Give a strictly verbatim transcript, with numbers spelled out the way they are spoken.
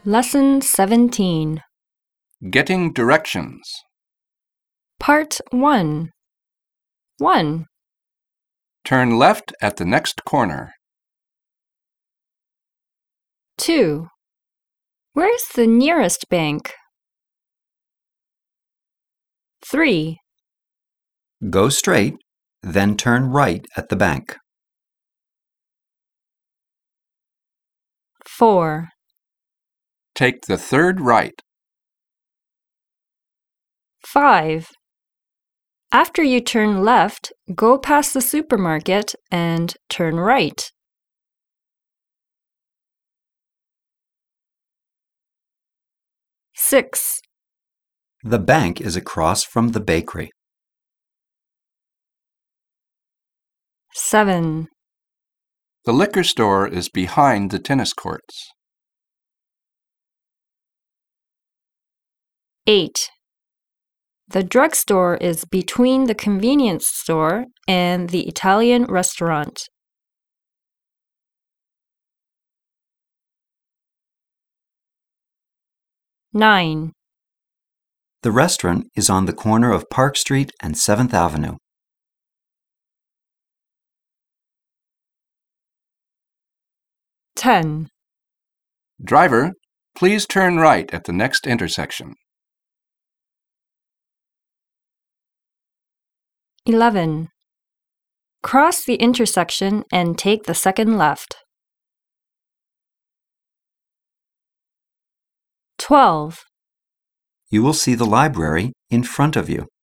Lesson seventeen. Getting directions. Part one. one. Turn left at the next corner. two. Where's the nearest bank? three. Go straight, then turn right at the bank. four. Take the third right. five. After you turn left, go past the supermarket and turn right. six. The bank is across from the bakery. seven. The liquor store is behind the tennis courts. eight. The drugstore is between the convenience store and the Italian restaurant. nine. The restaurant is on the corner of Park Street and seventh Avenue. ten. Driver, please turn right at the next intersection. eleven. Cross the intersection and take the second left. twelve. You will see the library in front of you.